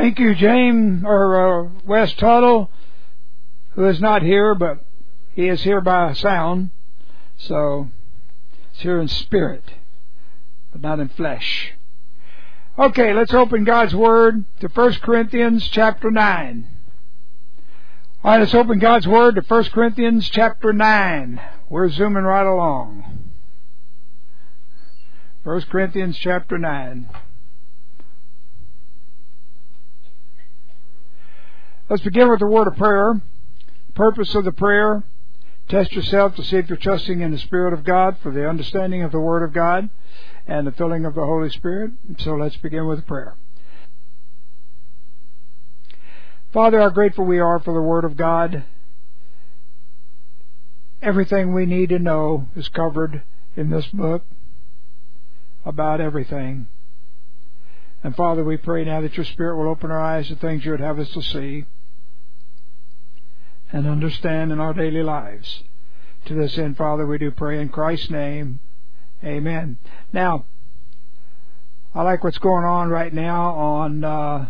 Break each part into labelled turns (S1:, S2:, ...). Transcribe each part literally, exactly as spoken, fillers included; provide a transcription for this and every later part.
S1: Thank you, James, or uh, Wes Tuttle, who is not here, but he is here by sound. So, it's here in spirit, but not in flesh. Okay, let's open God's Word to First Corinthians chapter nine. All right, let's open God's Word to First Corinthians chapter nine. We're zooming right along. First Corinthians chapter nine. Let's begin with the word of prayer. Purpose of the prayer: test yourself to see if you're trusting in the Spirit of God for the understanding of the Word of God and the filling of the Holy Spirit. So let's begin with prayer. Father, how grateful we are for the Word of God. Everything we need to know is covered in this book about everything. And Father, we pray now that your Spirit will open our eyes to things you would have us to see and understand in our daily lives. To this end, Father, we do pray in Christ's name. Amen. Now, I like what's going on right now. On uh,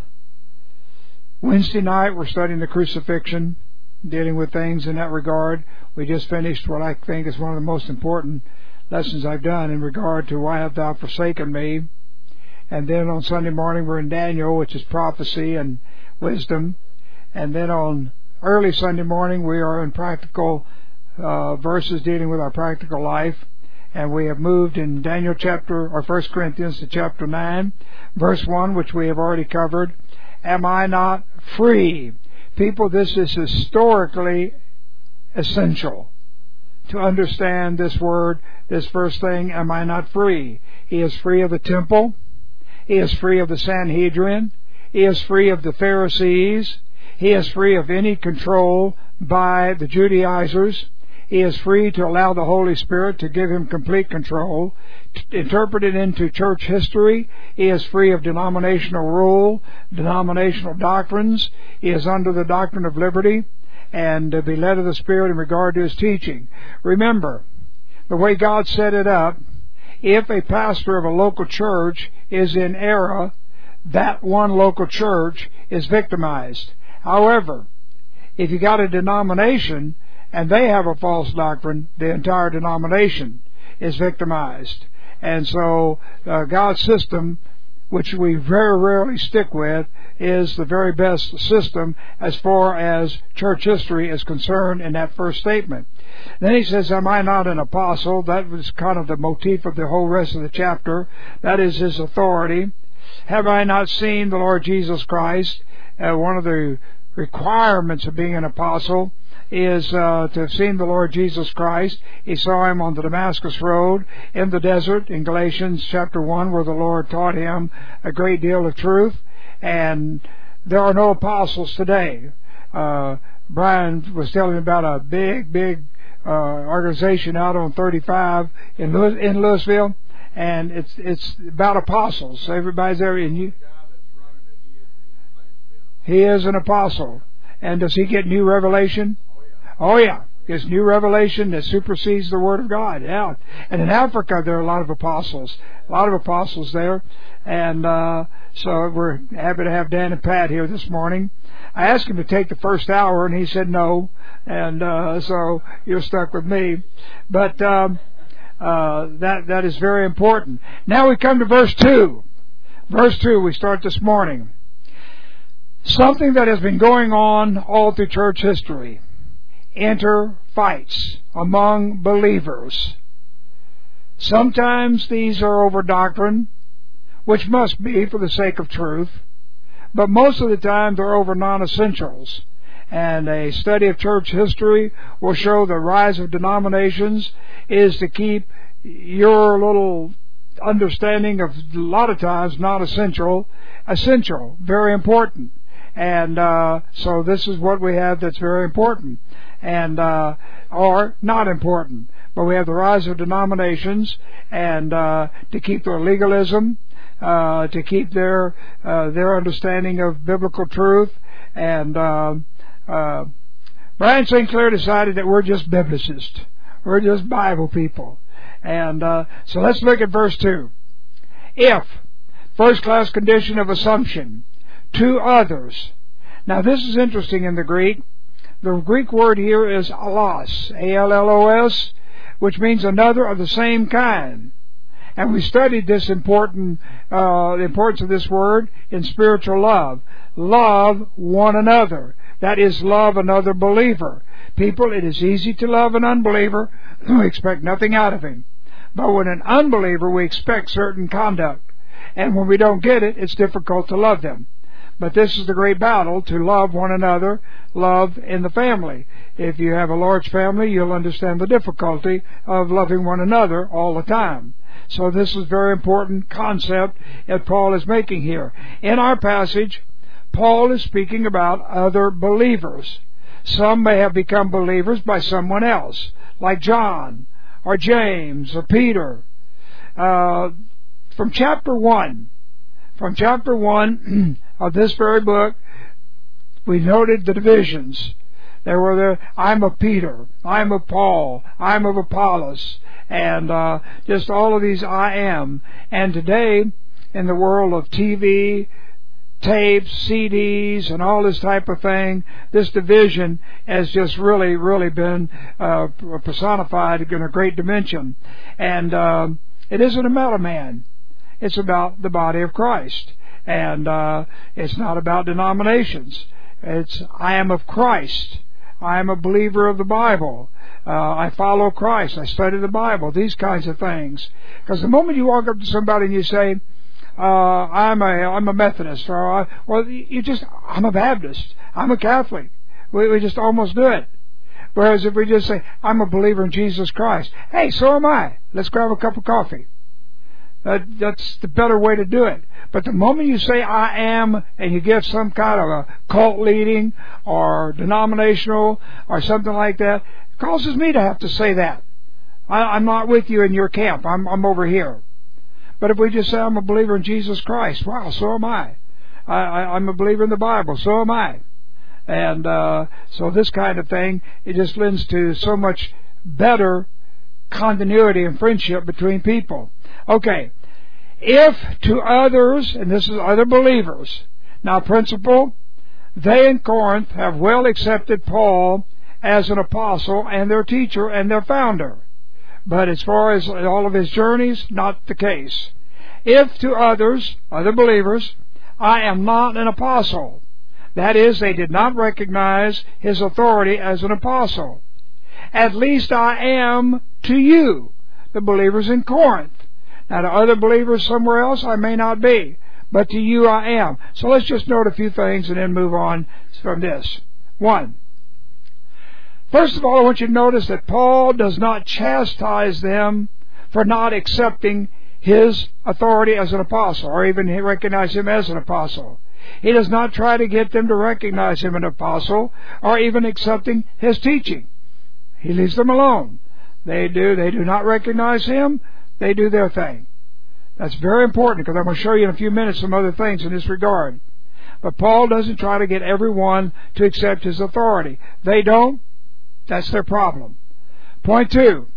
S1: Wednesday night, we're studying the crucifixion, dealing with things in that regard. We just finished what I think is one of the most important lessons I've done in regard to why have thou forsaken me. And then on Sunday morning, we're in Daniel, which is prophecy and wisdom. And then on early Sunday morning, we are in practical uh, verses dealing with our practical life. And we have moved in Daniel chapter, or First Corinthians to chapter nine, verse one, which we have already covered. Am I not free? People, this is historically essential to understand this word, this first thing, am I not free? He is free of the temple. He is free of the Sanhedrin. He is free of the Pharisees. He is free of any control by the Judaizers. He is free to allow the Holy Spirit to give him complete control. Interpreted into church history, he is free of denominational rule, denominational doctrines. He is under the doctrine of liberty and to be led of the Spirit in regard to his teaching. Remember, the way God set it up, if a pastor of a local church is in error, that one local church is victimized. However, if you got a denomination and they have a false doctrine, the entire denomination is victimized. And so uh, God's system, which we very rarely stick with, is the very best system as far as church history is concerned in that first statement. Then he says, am I not an apostle? That was kind of the motif of the whole rest of the chapter. That is his authority. Have I not seen the Lord Jesus Christ? Uh, one of the requirements of being an apostle is uh, to have seen the Lord Jesus Christ. He saw him on the Damascus Road, in the desert, in Galatians chapter one, where the Lord taught him a great deal of truth. And there are no apostles today. Uh, Brian was telling me about a big, big uh, organization out on thirty-five in, Louis, in Louisville, and it's it's about apostles. Everybody's there, and you. He is an apostle. And does he get new revelation? Oh, yeah. Gets new revelation that supersedes the Word of God. Yeah. And in Africa, there are a lot of apostles. A lot of apostles there. And uh, so we're happy to have Dan and Pat here this morning. I asked him to take the first hour, and he said no. And uh, so you're stuck with me. But um, uh, that that is very important. Now we come to verse two. Verse two, we start this morning. Something that has been going on all through church history. Enter fights among believers. Sometimes these are over doctrine, which must be for the sake of truth, but most of the time they're over non-essentials. And a study of church history will show the rise of denominations is to keep your little understanding of, a lot of times, not essential, essential, very important. And uh, so this is what we have that's very important, and uh, or not important. But we have the rise of denominations, and uh, to keep their legalism, uh, to keep their uh, their understanding of biblical truth. And uh, uh, Brian Sinclair decided that we're just biblicists, we're just Bible people. And uh, so let's look at verse two. If, first class condition of assumption, to others. Now this is interesting in the Greek. The Greek word here is allos, A L L O S, which means another of the same kind. And we studied this important, uh, the importance of this word in spiritual love. Love one another. That is, love another believer. People, it is easy to love an unbeliever. We expect nothing out of him. But when an unbeliever, we expect certain conduct. And when we don't get it, it's difficult to love them. But this is the great battle, to love one another, love in the family. If you have a large family, you'll understand the difficulty of loving one another all the time. So this is a very important concept that Paul is making here. In our passage, Paul is speaking about other believers. Some may have become believers by someone else, like John, or James, or Peter. Uh, from chapter one, from chapter one of this very book, we noted the divisions. There were the, I'm of Peter, I'm of Paul, I'm of Apollos, and uh, just all of these I am. And today, in the world of T V, tapes, C Ds, and all this type of thing, this division has just really, really been uh, personified in a great dimension. And uh, it isn't about a man. It's about the body of Christ. And uh, it's not about denominations. It's, I am of Christ. I am a believer of the Bible. Uh, I follow Christ. I study the Bible. These kinds of things. Because the moment you walk up to somebody and you say, uh, I'm a, I'm a Methodist, or, I, or you just, I'm a Baptist, I'm a Catholic. We, we just almost do it. Whereas if we just say, I'm a believer in Jesus Christ, hey, so am I. Let's grab a cup of coffee. That, that's the better way to do it. But the moment you say I am, and you give some kind of a cult leading or denominational or something like that, it causes me to have to say that. I, I'm not with you in your camp. I'm, I'm over here. But if we just say I'm a believer in Jesus Christ, wow, so am I. I, I I'm a believer in the Bible, so am I. And uh, so this kind of thing, it just lends to so much better continuity and friendship between people. Okay, if to others, and this is other believers, now principle, they in Corinth have well accepted Paul as an apostle and their teacher and their founder. But as far as all of his journeys, not the case. If to others, other believers, I am not an apostle, that is, they did not recognize his authority as an apostle, at least I am to you, the believers in Corinth. Now to other believers somewhere else, I may not be, but to you I am. So let's just note a few things and then move on from this. One, first of all, I want you to notice that Paul does not chastise them for not accepting his authority as an apostle, or even recognize him as an apostle. He does not try to get them to recognize him as an apostle, or even accepting his teaching. He leaves them alone. They do, they do not recognize him. They do their thing. That's very important, because I'm going to show you in a few minutes some other things in this regard. But Paul doesn't try to get everyone to accept his authority. They don't. That's their problem. Point two.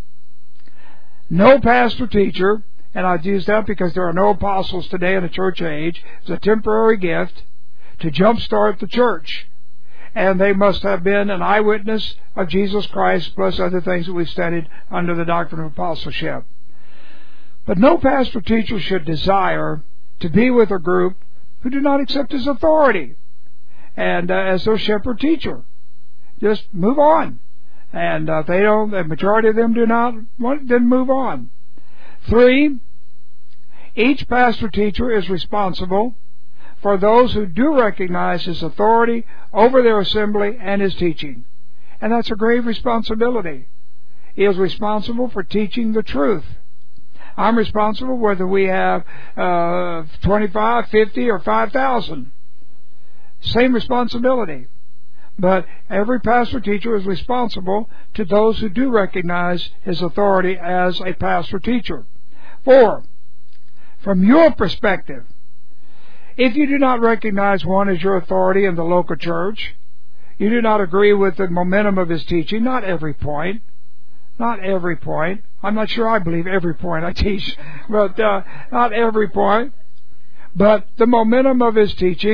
S1: No pastor teacher, and I've used that because there are no apostles today in the church age. It's a temporary gift to jumpstart the church. And they must have been an eyewitness of Jesus Christ, plus other things that we've studied under the doctrine of apostleship. But no pastor teacher should desire to be with a group who do not accept his authority and uh, as their shepherd teacher. Just move on. And uh, if they don't, the majority of them do not want, then move on. Three, each pastor teacher is responsible for those who do recognize his authority over their assembly and his teaching. And that's a grave responsibility. He is responsible for teaching the truth. I'm responsible whether we have uh, twenty-five, fifty, or five thousand. Same responsibility. But every pastor teacher is responsible to those who do recognize his authority as a pastor teacher. Four, from your perspective, if you do not recognize one as your authority in the local church, you do not agree with the momentum of his teaching, not every point, not every point. I'm not sure I believe every point I teach, but uh, not every point. But the momentum of his teaching,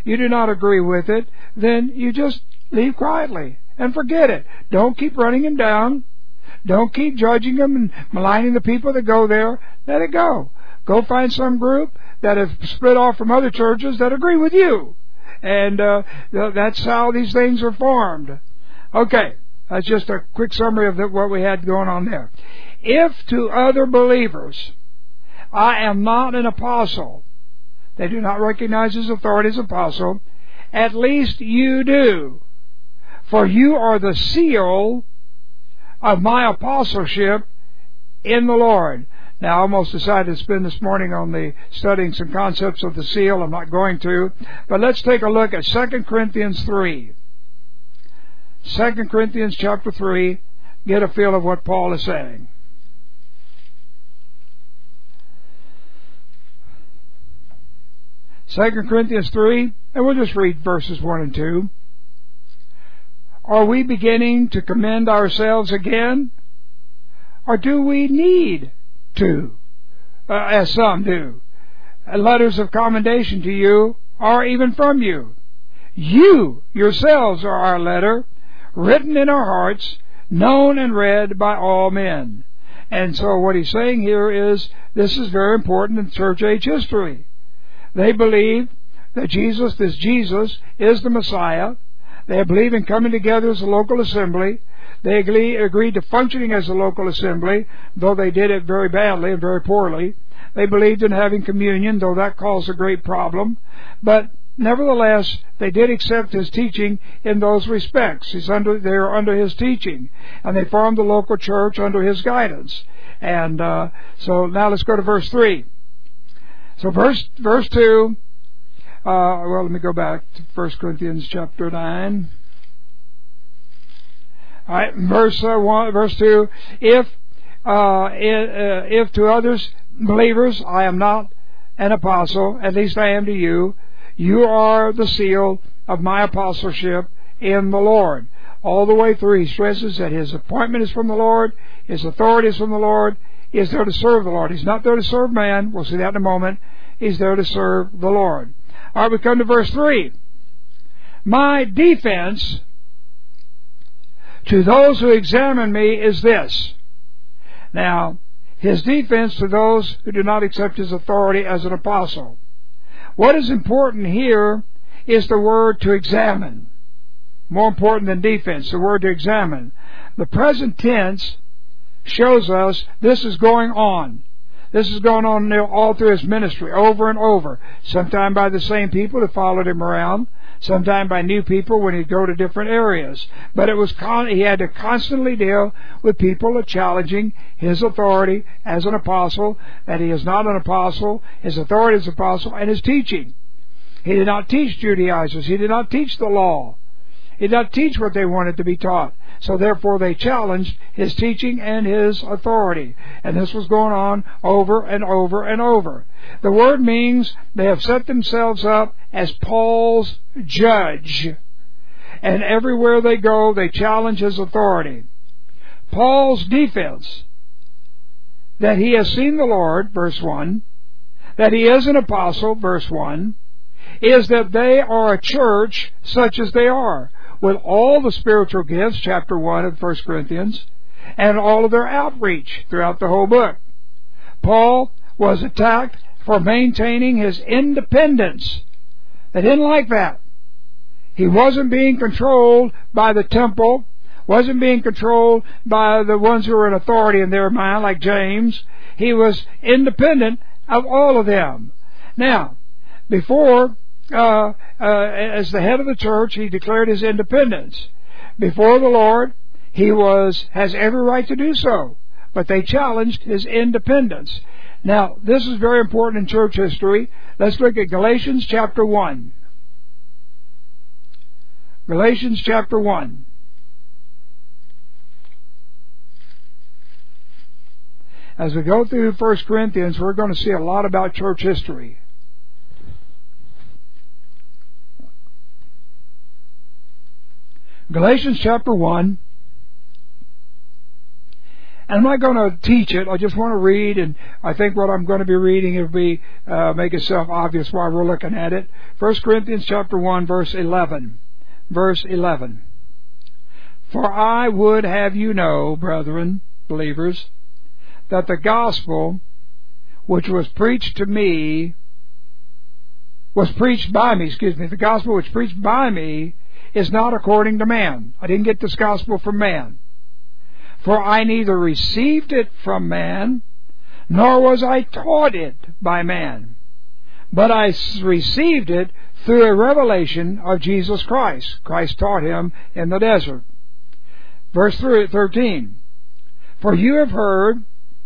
S1: you do not agree with it, then you just leave quietly and forget it. Don't keep running him down. Don't keep judging them and maligning the people that go there. Let it go. Go find some group that have split off from other churches that agree with you. And uh, that's how these things are formed. Okay, that's just a quick summary of the, what we had going on there. If to other believers I am not an apostle, they do not recognize his authority as apostle, at least you do. For you are the seal of my apostleship in the Lord. Now, I almost decided to spend this morning on the studying some concepts of the seal. I'm not going to. But let's take a look at Second Corinthians three. Second Corinthians chapter three. Get a feel of what Paul is saying. Second Corinthians three, and we'll just read verses one and two. Are we beginning to commend ourselves again? Or do we need to, uh, as some do? Letters of commendation to you, or even from you. You yourselves are our letter, written in our hearts, known and read by all men. And so what he's saying here is, this is very important in church age history. They believe that Jesus, this Jesus, is the Messiah. They believe in coming together as a local assembly. They agree, agreed to functioning as a local assembly, though they did it very badly and very poorly. They believed in having communion, though that caused a great problem. But nevertheless, they did accept his teaching in those respects. He's under, they are under his teaching. And they formed the local church under his guidance. And uh, so now let's go to verse three. So verse verse two, uh, well, let me go back to First Corinthians chapter nine. All right, verse uh, one, verse two. If uh, if to others believers I am not an apostle, at least I am to you. You are the seal of my apostleship in the Lord. All the way through, he stresses that his appointment is from the Lord, his authority is from the Lord. He is there to serve the Lord. He's not there to serve man. We'll see that in a moment. He's there to serve the Lord. All right, we come to verse three. My defense to those who examine me is this. Now, his defense to those who do not accept his authority as an apostle. What is important here is the word to examine. More important than defense, the word to examine. The present tense shows us this is going on. This is going on all through his ministry, over and over. Sometime by the same people that followed him around. Sometime by new people when he'd go to different areas. But it was con- he had to constantly deal with people challenging his authority as an apostle, that he is not an apostle, his authority as an apostle, and his teaching. He did not teach Judaizers. He did not teach the law. He did not teach what they wanted to be taught. So therefore they challenged his teaching and his authority. And this was going on over and over and over. The word means they have set themselves up as Paul's judge. And everywhere they go, they challenge his authority. Paul's defense, that he has seen the Lord, verse one, that he is an apostle, verse one, is that they are a church such as they are, with all the spiritual gifts, chapter one of First Corinthians, and all of their outreach throughout the whole book. Paul was attacked for maintaining his independence. They didn't like that. He wasn't being controlled by the temple, wasn't being controlled by the ones who were in authority in their mind, like James. He was independent of all of them. Now, before Uh, uh, as the head of the church, he declared his independence. Before the Lord, he was has every right to do so, but they challenged his independence. Now, this is very important in church history. Let's look at Galatians chapter one. Galatians chapter one. As we go through First Corinthians, we're going to see a lot about church history. Galatians chapter one, And I'm not going to teach it. I just want to read, and I think what I'm going to be reading will be uh, make itself obvious while we're looking at it. First Corinthians chapter one, verse eleven. Verse eleven. For I would have you know, brethren, believers, that the gospel which was preached to me, was preached by me, excuse me, the gospel which preached by me is not according to man. I didn't get this gospel from man. For I neither received it from man, nor was I taught it by man, but I received it through a revelation of Jesus Christ. Christ taught him in the desert. Verse thirteen. For you have heard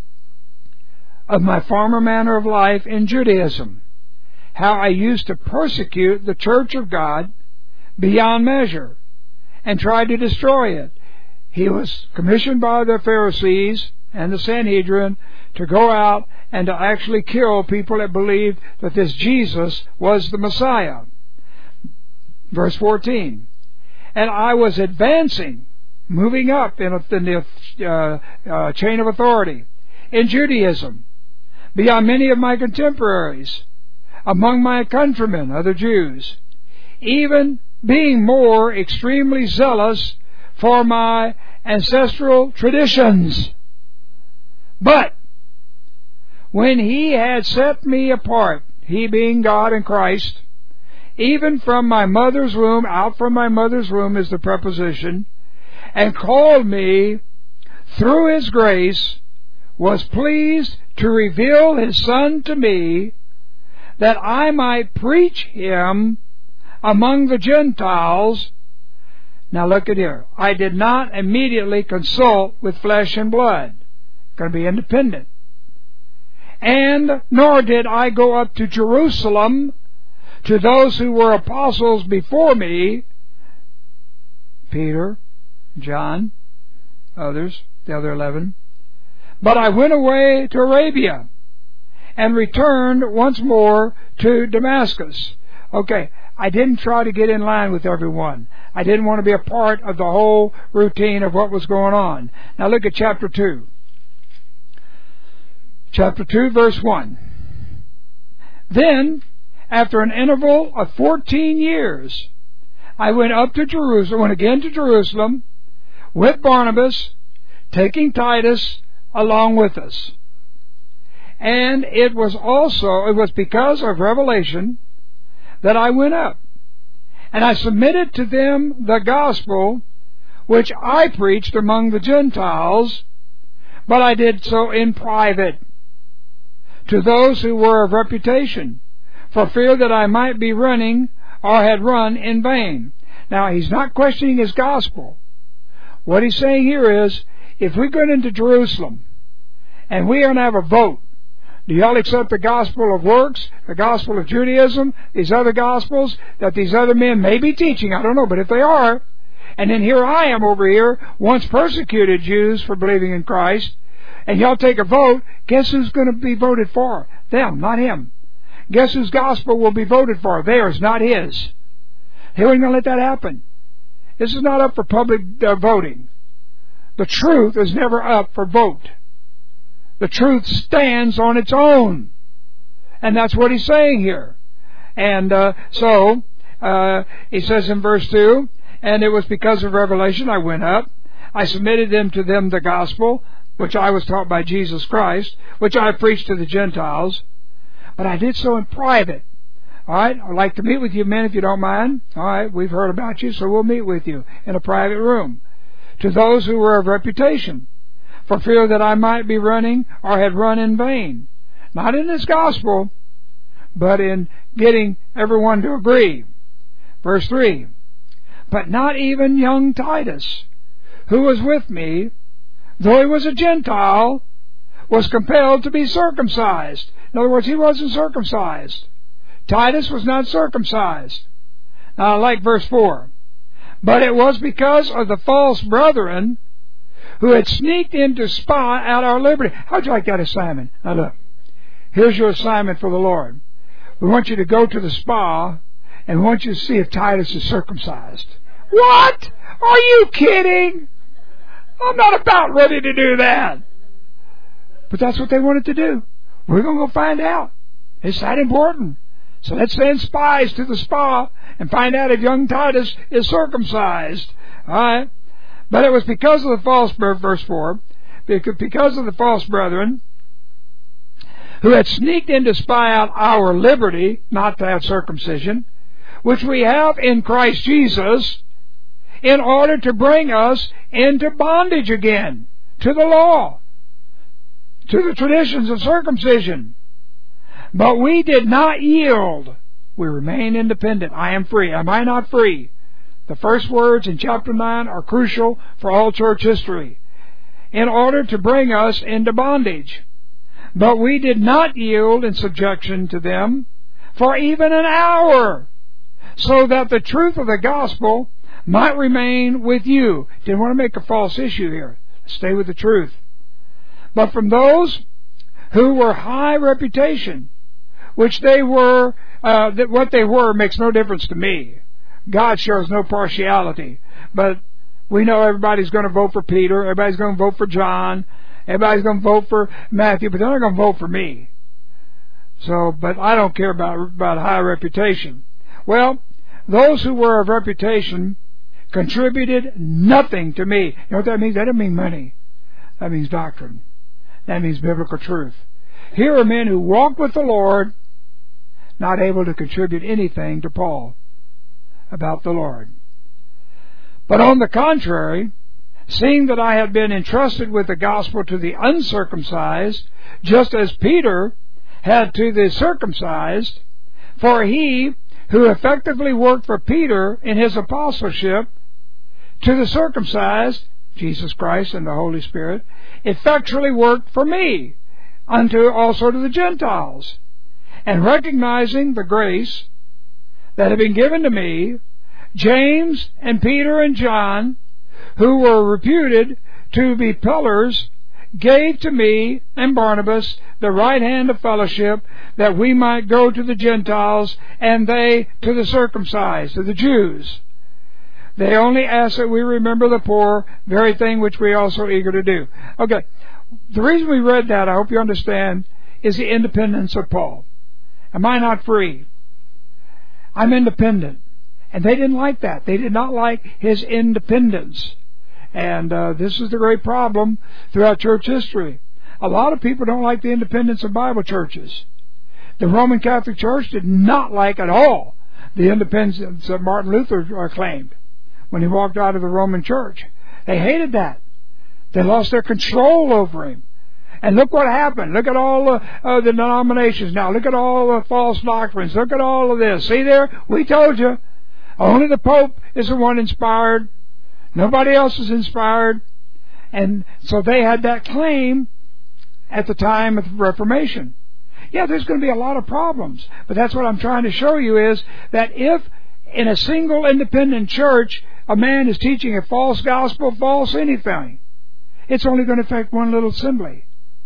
S1: of my former manner of life in Judaism, how I used to persecute the church of God beyond measure, and tried to destroy it. He was commissioned by the Pharisees and the Sanhedrin to go out and to actually kill people that believed that this Jesus was the Messiah. Verse fourteen. And I was advancing, moving up in, a, in the uh, uh, chain of authority in Judaism, beyond many of my contemporaries, among my countrymen, other Jews, even being more extremely zealous for my ancestral traditions. But when he had set me apart, he being God and Christ, even from my mother's womb, out from my mother's womb is the preposition, and called me through his grace, was pleased to reveal his Son to me, that I might preach him among the Gentiles. Now look at here. I did not immediately consult with flesh and blood. Going to be independent. And nor did I go up to Jerusalem to those who were apostles before me, Peter, John, others, the other eleven. But I went away to Arabia and returned once more to Damascus. Okay, I didn't try to get in line with everyone. I didn't want to be a part of the whole routine of what was going on. Now look at chapter two. Chapter two, verse one. Then, after an interval of fourteen years, I went up to Jerusalem, went again to Jerusalem, with Barnabas, taking Titus along with us. And it was also, it was because of revelation that I went up. And I submitted to them the gospel which I preached among the Gentiles, but I did so in private, to those who were of reputation, for fear that I might be running or had run in vain. Now, he's not questioning his gospel. What he's saying here is, if we go into Jerusalem and we are going to have a vote, do y'all accept the gospel of works, the gospel of Judaism, these other gospels that these other men may be teaching? I don't know, but if they are, and then here I am over here, once persecuted Jews for believing in Christ, and y'all take a vote, guess who's going to be voted for? Them, not him. Guess whose gospel will be voted for? Theirs, not his. He wasn't going to let that happen. This is not up for public uh, voting. The truth is never up for vote. The truth stands on its own. And that's what he's saying here. And uh, so, uh, he says in verse two, and it was because of revelation I went up. I submitted them to them the gospel, which I was taught by Jesus Christ, which I preached to the Gentiles. But I did so in private. All right, I'd like to meet with you, men, if you don't mind. All right, we've heard about you, so we'll meet with you in a private room. To those who were of reputation, for fear that I might be running or had run in vain. Not in this gospel, but in getting everyone to agree. Verse three. But not even young Titus, who was with me, though he was a Gentile, was compelled to be circumcised. In other words, he wasn't circumcised. Titus was not circumcised. Now I like verse four. But it was because of the false brethren who had sneaked in to spy out our liberty. How'd you like that assignment? Now look, here's your assignment for the Lord. We want you to go to the spa and we want you to see if Titus is circumcised. What? Are you kidding? I'm not about ready to do that. But that's what they wanted to do. We're going to go find out. It's that important. So let's send spies to the spa and find out if young Titus is circumcised. All right? But it was because of the false, verse four, because of the false brethren who had sneaked in to spy out our liberty, not to have circumcision, which we have in Christ Jesus, in order to bring us into bondage again, to the law, to the traditions of circumcision. But we did not yield. We remain independent. I am free. Am I not free? The first words in chapter nine are crucial for all church history. In order to bring us into bondage. But we did not yield in subjection to them for even an hour, so that the truth of the gospel might remain with you. Didn't want to make a false issue here. Stay with the truth. But from those who were high reputation, which they were, uh, that what they were makes no difference to me. God shows no partiality. But we know everybody's going to vote for Peter, everybody's going to vote for John, everybody's going to vote for Matthew, but they're not going to vote for me. So, but I don't care about, about high reputation. Well, those who were of reputation contributed nothing to me. You know what that means? That doesn't mean money. That means doctrine. That means biblical truth. Here are men who walked with the Lord, not able to contribute anything to Paul about the Lord. But on the contrary, seeing that I had been entrusted with the gospel to the uncircumcised, just as Peter had to the circumcised, for he who effectively worked for Peter in his apostleship to the circumcised, Jesus Christ and the Holy Spirit, effectually worked for me, unto also to the Gentiles. And recognizing the grace that had been given to me, James and Peter and John, who were reputed to be pillars, gave to me and Barnabas the right hand of fellowship, that we might go to the Gentiles, and they to the circumcised, to the Jews. They only ask that we remember the poor, very thing which we also are eager to do. Okay, the reason we read that, I hope you understand, is the independence of Paul. Am I not free? I'm independent. And they didn't like that. They did not like his independence. And uh, this is the great problem throughout church history. A lot of people don't like the independence of Bible churches. The Roman Catholic Church did not like at all the independence that Martin Luther claimed when he walked out of the Roman Church. They hated that. They lost their control over him. And look what happened. Look at all the, uh, the denominations now. Look at all the false doctrines. Look at all of this. See there? We told you. Only the Pope is the one inspired. Nobody else is inspired. And so they had that claim at the time of the Reformation. Yeah, there's going to be a lot of problems. But that's what I'm trying to show you is that if in a single independent church a man is teaching a false gospel, false anything, it's only going to affect one little assembly.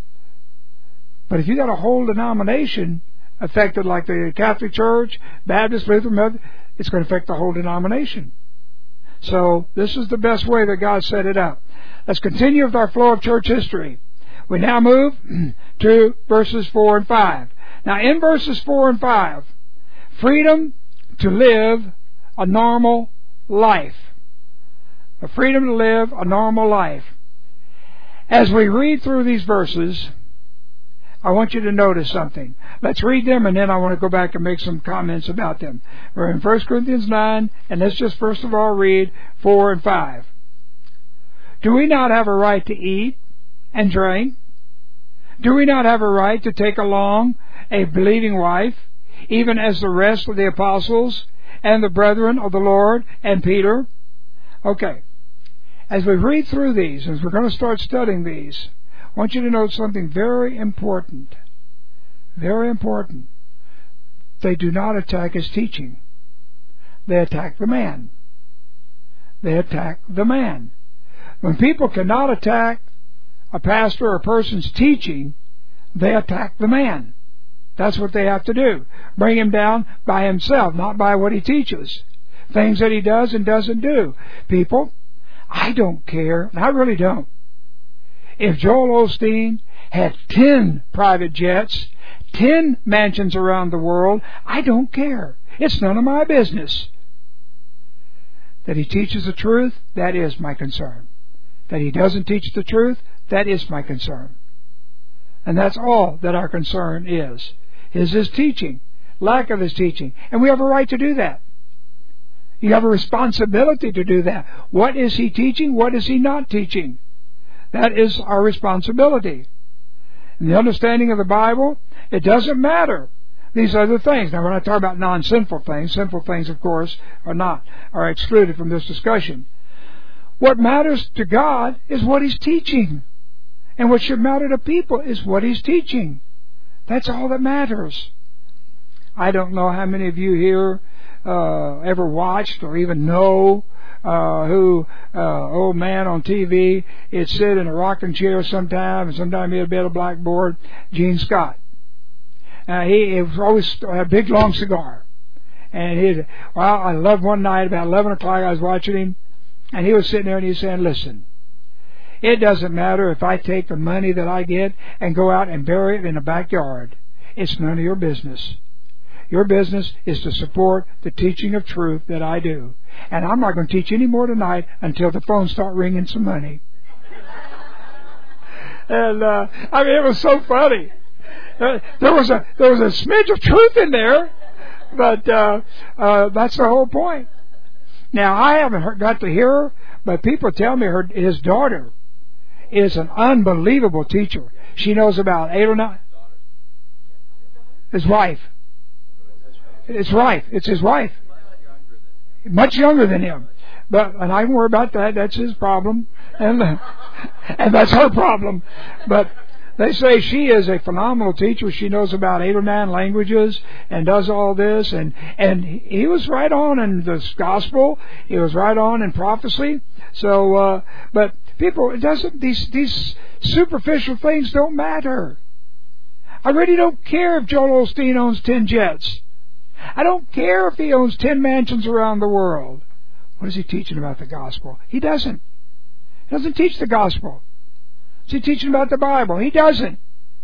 S1: But if you got a whole denomination affected like the Catholic Church, Baptist, Lutheran, Methodist, it's going to affect the whole denomination. So this is the best way that God set it up. Let's continue with our flow of church history. We now move to verses four and five. Now in verses four and five, freedom to live a normal life. A freedom to live a normal life. As we read through these verses, I want you to notice something. Let's read them, and then I want to go back and make some comments about them. We're in First Corinthians nine, and let's just first of all read four and five. Do we not have a right to eat and drink? Do we not have a right to take along a believing wife, even as the rest of the apostles and the brethren of the Lord and Peter? Okay. As we read through these, as we're going to start studying these, I want you to note something very important. Very important. They do not attack his teaching. They attack the man. They attack the man. When people cannot attack a pastor or a person's teaching, they attack the man. That's what they have to do. Bring him down by himself, not by what he teaches. Things that he does and doesn't do. People, I don't care, and I really don't, if Joel Osteen had ten private jets, ten mansions around the world. I don't care. It's none of my business. That he teaches the truth, that is my concern. That he doesn't teach the truth, that is my concern. And that's all that our concern is. Is his teaching, lack of his teaching. And we have a right to do that. You have a responsibility to do that. What is he teaching? What is he not teaching? That is our responsibility. In the understanding of the Bible, it doesn't matter these other things. Now, when I talk about non-sinful things, sinful things, of course, are not, are excluded from this discussion. What matters to God is what he's teaching. And what should matter to people is what he's teaching. That's all that matters. I don't know how many of you here uh, ever watched or even know uh, who uh, old man on T V is sit in a rocking chair sometime, and sometime he'd be at a blackboard. Gene Scott. Uh, he, he was always a big long cigar, and he. Well, I loved one night about eleven o'clock. I was watching him, and he was sitting there and he was saying, "Listen, it doesn't matter if I take the money that I get and go out and bury it in the backyard. It's none of your business. Your business is to support the teaching of truth that I do. And I'm not going to teach any more tonight until the phones start ringing some money." And uh, I mean, it was so funny. Uh, there was a there was a smidge of truth in there, but uh, uh, that's the whole point. Now, I haven't heard, got to hear her, but people tell me her his daughter is an unbelievable teacher. She knows about eight or nine. His wife. His wife. It's his wife. Much younger than him. But, and I don't worry about that. That's his problem. And, and that's her problem. But they say she is a phenomenal teacher. She knows about eight or nine languages and does all this. And, and he was right on in the gospel. He was right on in prophecy. So, uh, but people, it doesn't, these, these superficial things don't matter. I really don't care if Joel Osteen owns ten jets. I don't care if he owns ten mansions around the world. What is he teaching about the gospel? He doesn't. He doesn't teach the gospel. Is he teaching about the Bible? He doesn't.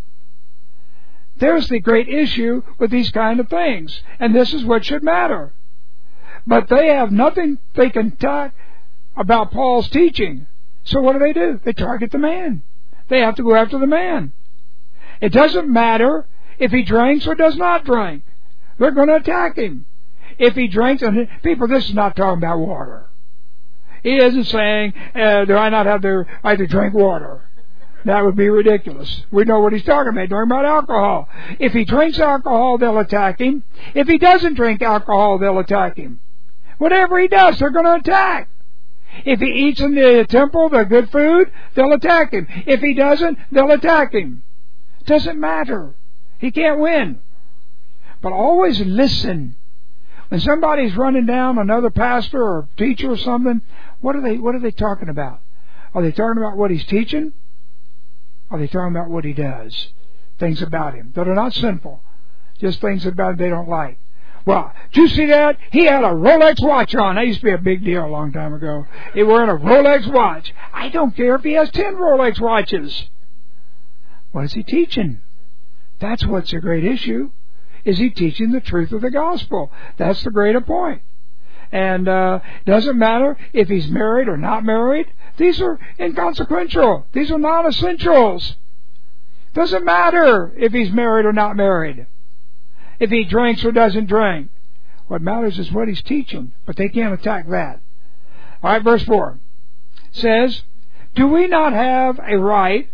S1: There's the great issue with these kind of things. And this is what should matter. But they have nothing they can talk about Paul's teaching. So what do they do? They target the man. They have to go after the man. It doesn't matter if he drinks or does not drink. They're going to attack him. If he drinks, and people, this is not talking about water. He isn't saying, uh, do I not have to, I have to drink water? That would be ridiculous. We know what he's talking about. He's talking about alcohol. If he drinks alcohol, they'll attack him. If he doesn't drink alcohol, they'll attack him. Whatever he does, they're going to attack. If he eats in the temple, the good food, they'll attack him. If he doesn't, they'll attack him. It doesn't matter. He can't win. But always listen. When somebody's running down another pastor or teacher or something, what are they what are they talking about? Are they talking about what he's teaching? Are they talking about what he does? Things about him that are not sinful. Just things about him they don't like. Well, did you see that? He had a Rolex watch on. That used to be a big deal a long time ago. He wearing a Rolex watch. I don't care if he has ten Rolex watches. What is he teaching? That's what's a great issue. Is he teaching the truth of the gospel? That's the greater point. And uh doesn't matter if he's married or not married. These are inconsequential. These are non-essentials. Doesn't matter if he's married or not married. If he drinks or doesn't drink. What matters is what he's teaching. But they can't attack that. All right, verse four says, do we not have a right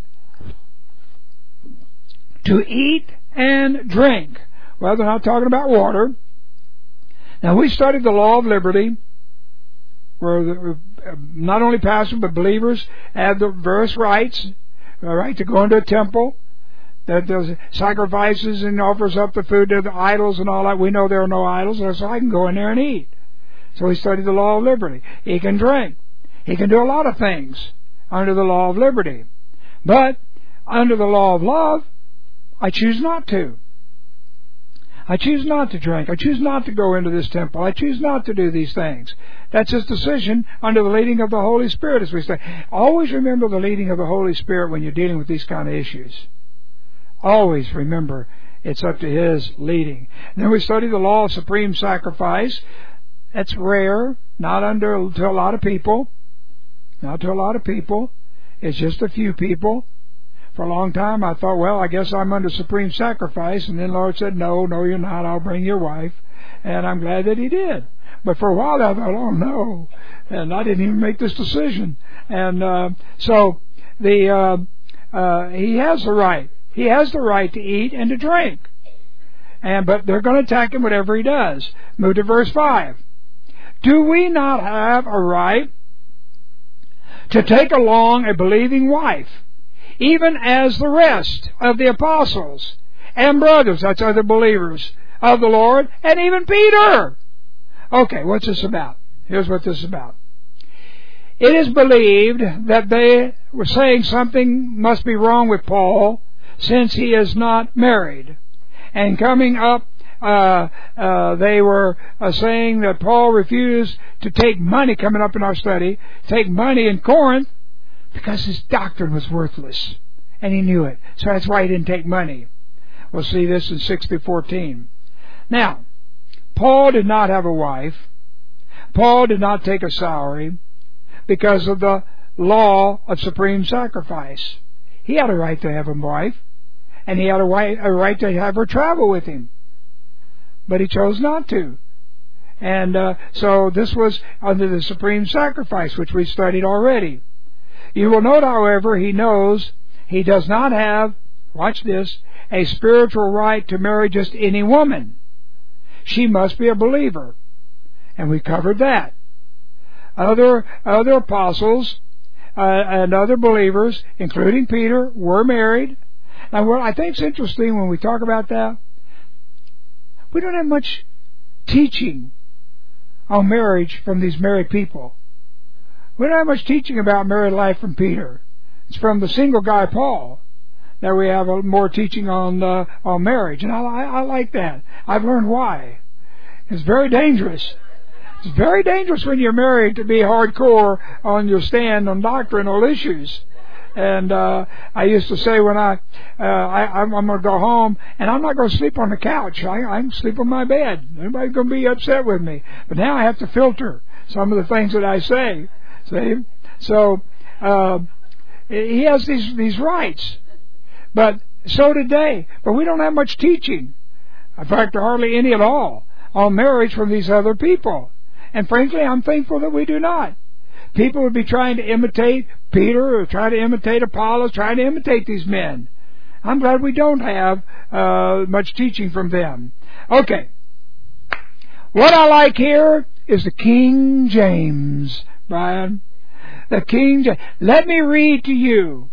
S1: to eat and drink? Well, they're not talking about water. Now, we studied the law of liberty, where the, not only pastors but believers have the various rights, the right to go into a temple, that there's sacrifices and offers up the food to the idols and all that. We know there are no idols, so I can go in there and eat. So we studied the law of liberty. He can drink. He can do a lot of things under the law of liberty. But under the law of love, I choose not to. I choose not to drink. I choose not to go into this temple. I choose not to do these things. That's his decision under the leading of the Holy Spirit, as we say. Always remember the leading of the Holy Spirit when you're dealing with these kind of issues. Always remember it's up to his leading. And then we study the law of supreme sacrifice. That's rare, not under to a lot of people. Not to a lot of people. It's just a few people. For a long time I thought, well, I guess I'm under supreme sacrifice. And then the Lord said, no, no, you're not. I'll bring your wife. And I'm glad that he did. But for a while I thought, oh, no. And I didn't even make this decision. And uh, so the uh, uh, he has the right. He has the right to eat and to drink. And but they're going to attack him whatever he does. Move to verse five. Do we not have a right to take along a believing wife, even as the rest of the apostles and brothers, that's other believers of the Lord, and even Peter? Okay, what's this about? Here's what this is about. It is believed that they were saying something must be wrong with Paul since he is not married. And coming up, uh, uh, they were uh, saying that Paul refused to take money, coming up in our study, take money in Corinth because his doctrine was worthless. And he knew it. So that's why he didn't take money. We'll see this in six through fourteen. Now, Paul did not have a wife. Paul did not take a salary because of the law of supreme sacrifice. He had a right to have a wife, and he had a right, a right to have her travel with him. But he chose not to. And uh, so this was under the supreme sacrifice, which we studied already. You will note, however, he knows he does not have, watch this, a spiritual right to marry just any woman. She must be a believer. And we covered that. Other, other apostles uh, and other believers, including Peter, were married. Now, what I think is interesting when we talk about that, we don't have much teaching on marriage from these married people. We don't have much teaching about married life from Peter. It's from the single guy, Paul, that we have more teaching on uh, on marriage. And I, I like that. I've learned why. It's very dangerous. It's very dangerous when you're married to be hardcore on your stand on doctrinal issues. And uh, I used to say when I, uh, I I'm, I'm going to go home, and I'm not going to sleep on the couch. I, I can sleep on my bed. Nobody's going to be upset with me. But now I have to filter some of the things that I say. See? So uh, he has these these rights. But so did they. But we don't have much teaching. In fact, hardly any at all on marriage from these other people. And frankly, I'm thankful that we do not. People would be trying to imitate Peter or try to imitate Apollos, trying to imitate these men. I'm glad we don't have uh, much teaching from them. Okay. What I like here is the King James, Brian. The King James. Let me read to you.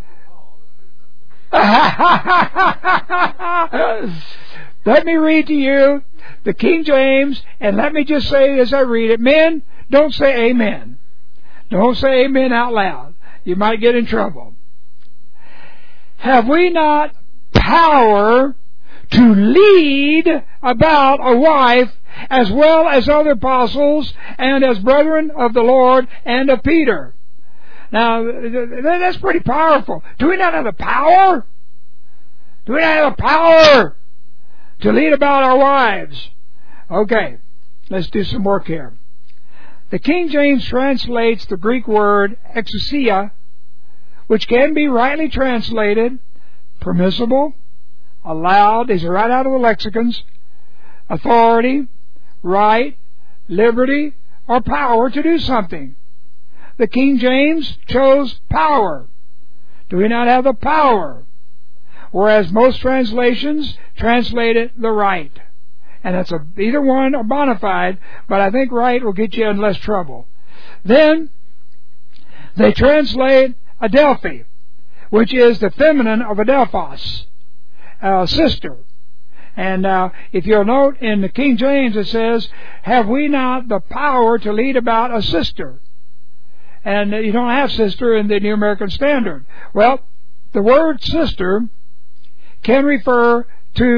S1: Let me read to you the King James, and let me just say as I read it, men, don't say amen. Don't say amen out loud. You might get in trouble. Have we not power to lead about a wife as well as other apostles and as brethren of the Lord and of Peter? Now, that's pretty powerful. Do we not have the power? Do we not have the power to lead about our wives? Okay, let's do some work here. The King James translates the Greek word exousia, which can be rightly translated permissible, allowed, these are right out of the lexicons, authority, right, liberty, or power to do something. The King James chose power. Do we not have the power? Whereas most translations translate it the right. And that's a, either one or bona fide, but I think right will get you in less trouble. Then they translate adelphi, which is the feminine of adelphos, uh, sister. And uh, if you'll note in the King James it says, have we not the power to lead about a sister? And you don't have sister in the New American Standard. Well, the word sister can refer to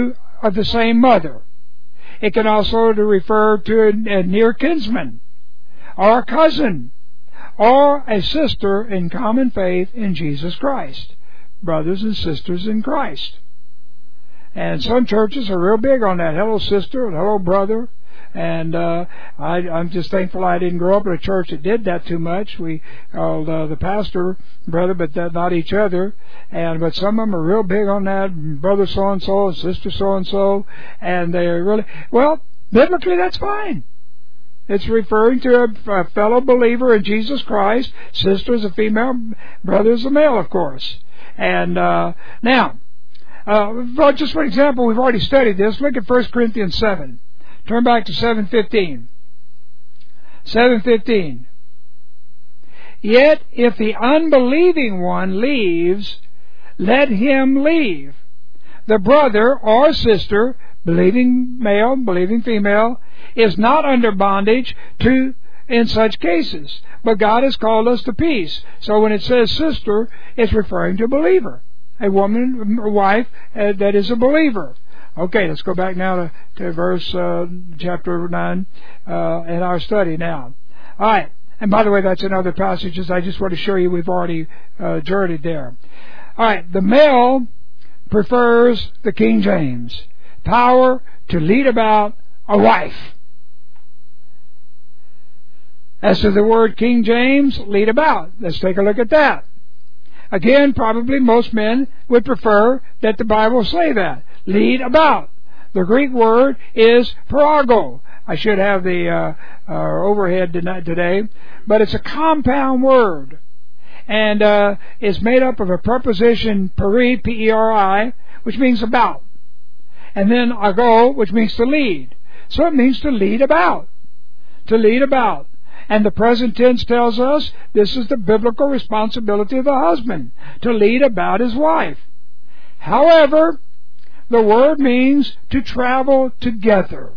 S1: of the same mother. It can also refer to a, a near kinsman, or a cousin, or a sister in common faith in Jesus Christ. Brothers and sisters in Christ. And some churches are real big on that. Hello, sister, and hello, brother. And uh, I, I'm just thankful I didn't grow up in a church that did that too much. We called uh, the pastor brother, but that, not each other. And but some of them are real big on that, brother so and so, and sister so and so, and they're really well. Biblically, that's fine. It's referring to a, a fellow believer in Jesus Christ. Sister is a female, brother is a male, of course. And uh, now, uh, well, just for example, we've already studied this. Look at First Corinthians seven. Turn back to seven fifteen. seven fifteen. Yet if the unbelieving one leaves, let him leave. The brother or sister, believing male, believing female, is not under bondage to in such cases. But God has called us to peace. So when it says sister, it's referring to a believer. A woman, a wife uh, that is a believer. Okay, let's go back now to, to verse, uh, chapter nine, uh, in our study now. Alright, and by the way, that's in other passages. I just want to show you we've already, uh, journeyed there. Alright, the male prefers the King James. Power to lead about a wife. As to the word King James, lead about. Let's take a look at that. Again, probably most men would prefer that the Bible say that. Lead about. The Greek word is parago. I should have the uh, uh, overhead today, but it's a compound word, and uh, it's made up of a preposition peri, P E R I, which means about, and then ago, which means to lead. So it means to lead about. To lead about. And the present tense tells us this is the biblical responsibility of the husband, to lead about his wife. However, the word means to travel together.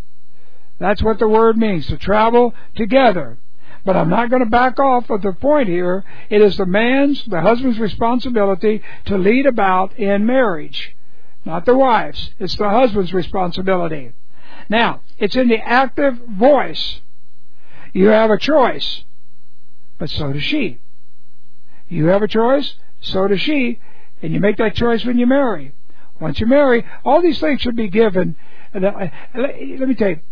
S1: That's what the word means, to travel together. But I'm not going to back off of the point here. It is the man's, the husband's responsibility to lead about in marriage. Not the wife's. It's the husband's responsibility. Now, it's in the active voice. You have a choice, but so does she. You have a choice, so does she, and you make that choice when you marry. Once you marry, all these things should be given. Let me tell you,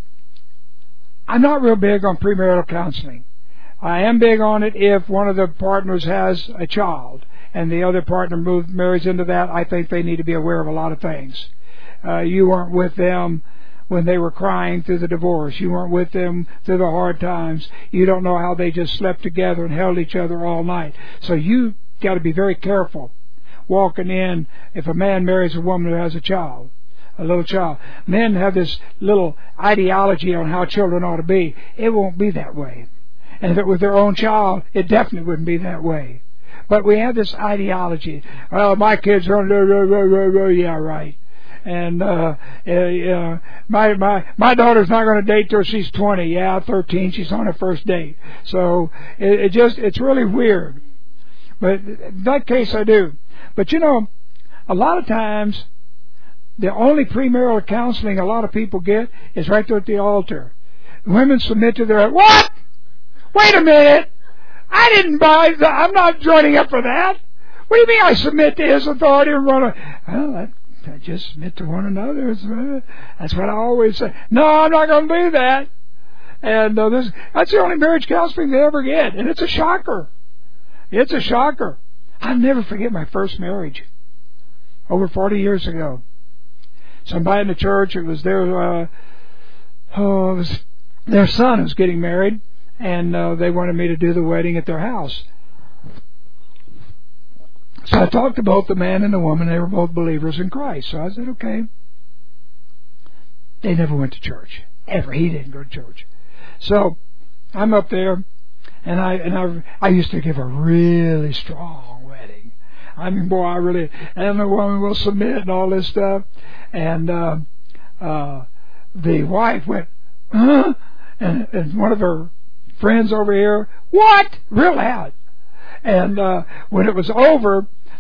S1: I'm not real big on premarital counseling. I am big on it if one of the partners has a child and the other partner moves, marries into that. I think they need to be aware of a lot of things. Uh, you weren't with them when they were crying through the divorce. You weren't with them through the hard times. You don't know how they just slept together and held each other all night. So you got to be very careful walking in if a man marries a woman who has a child, a little child. Men have this little ideology on how children ought to be. It won't be that way. And if it was their own child, it definitely wouldn't be that way. But we have this ideology. Well, my kids are, yeah, right. And uh, uh, my my my daughter's not going to date till she's twenty. Yeah, thirteen. She's on her first date. So it, it just it's really weird. But in that case, I do. But you know, a lot of times, the only premarital counseling a lot of people get is right there at the altar. Women submit to their what? Wait a minute! I didn't buy. The, I'm not joining up for that. What do you mean I submit to his authority and run a? Well, that, I just submit to one another. That's what I always say. No, I'm not going to do that. And uh, this, that's the only marriage counseling they ever get. And it's a shocker. It's a shocker. I'll never forget my first marriage. Over forty years ago. Somebody in the church, it was their, uh, oh, it was their son was getting married. And uh, they wanted me to do the wedding at their house. So I talked to both the man and the woman. They were both believers in Christ. So I said, okay. They never went to church. Ever. He didn't go to church. So I'm up there, and I and I I used to give a really strong wedding. I mean, boy, I really, and the woman will submit and all this stuff. And uh, uh, the wife went, huh? And, and one of her friends over here, what? Real loud. And uh, when it was over,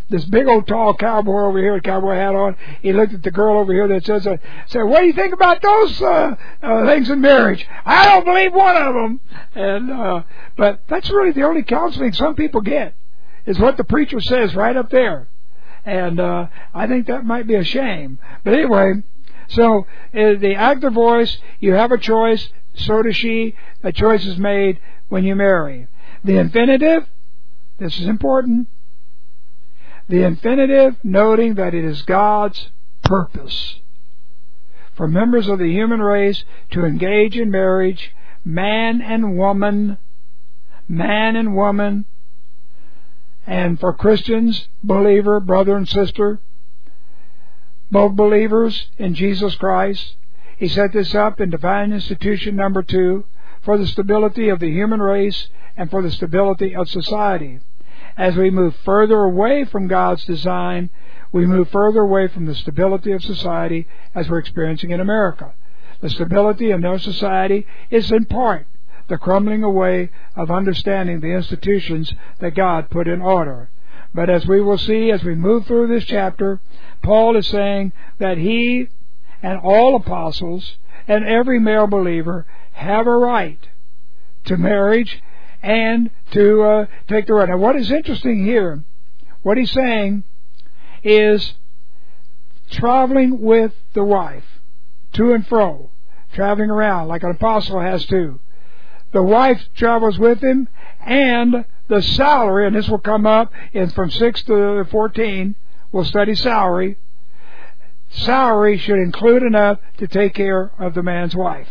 S1: this big old tall cowboy over here, with a cowboy hat on. He looked at the girl over here that says, uh, said, "What do you think about those uh, uh, things in marriage?" "I don't believe one of them." And uh, but that's really the only counseling some people get, is what the preacher says right up there. And uh, I think that might be a shame. But anyway, so uh, the active voice, you have a choice. So does she. A choice is made when you marry. The infinitive, this is important. The infinitive, noting that it is God's purpose for members of the human race to engage in marriage, man and woman, man and woman, and for Christians, believer, brother and sister, both believers in Jesus Christ. He set this up in divine institution number two for the stability of the human race and for the stability of society. As we move further away from God's design, we move further away from the stability of society as we're experiencing in America. The stability of our society is in part the crumbling away of understanding the institutions that God put in order. But as we will see as we move through this chapter, Paul is saying that he and all apostles and every male believer have a right to marriage and to uh, take the right. Now, what is interesting here, what he's saying is traveling with the wife, to and fro, traveling around like an apostle has to. The wife travels with him, and the salary, and this will come up in from six to fourteen, we'll study salary. Salary should include enough to take care of the man's wife.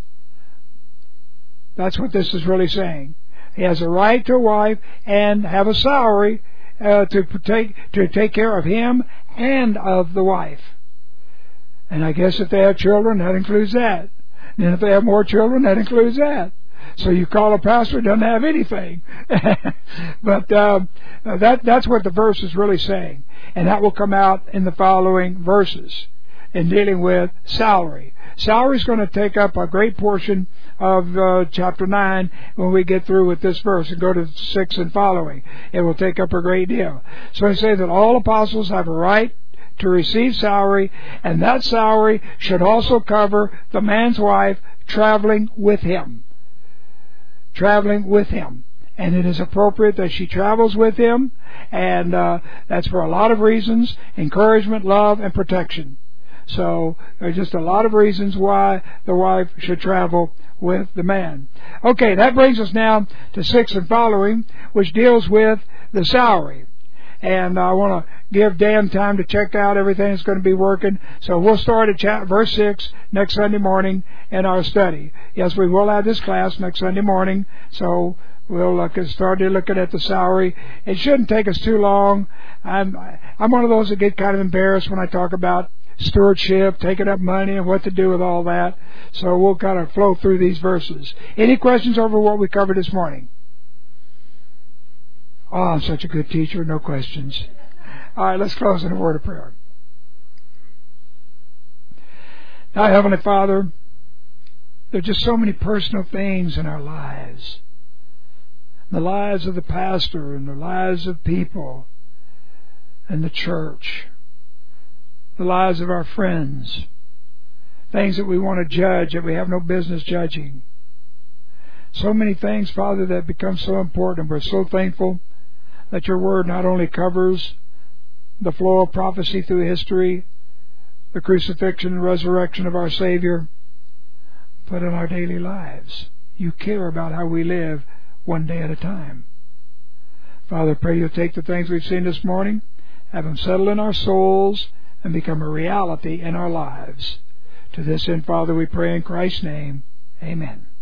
S1: That's what this is really saying. He has a right to a wife and have a salary uh, to take to take care of him and of the wife. And I guess if they have children, that includes that. And if they have more children, that includes that. So you call a pastor, doesn't have anything. But uh, that that's what the verse is really saying. And that will come out in the following verses in dealing with salary. Salary is going to take up a great portion of uh, chapter nine when we get through with this verse and go to six and following. It will take up a great deal. So I say that all apostles have a right to receive salary, and that salary should also cover the man's wife traveling with him. Traveling with him. And it is appropriate that she travels with him, and uh, that's for a lot of reasons: encouragement, love, and protection. So there's just a lot of reasons why the wife should travel with the man. Okay, that brings us now to six and following, which deals with the salary. And I want to give Dan time to check out everything that's going to be working. So we'll start at chat, verse six next Sunday morning in our study. Yes, we will have this class next Sunday morning. So we'll look at, start looking at the salary. It shouldn't take us too long. I'm, I'm one of those that get kind of embarrassed when I talk about stewardship, taking up money, and what to do with all that. So we'll kind of flow through these verses. Any questions over what we covered this morning? Oh, I'm such a good teacher. No questions. All right, let's close in a word of prayer. Now, Heavenly Father, there are just so many personal things in our lives. The lives of the pastor and the lives of people and the church. The lives of our friends. Things that we want to judge that we have no business judging. So many things, Father, that become so important. We're so thankful that your word not only covers the flow of prophecy through history, the crucifixion and resurrection of our Savior, but in our daily lives. You care about how we live one day at a time. Father, pray you'll take the things we've seen this morning, have them settle in our souls, and become a reality in our lives. To this end, Father, we pray in Christ's name. Amen.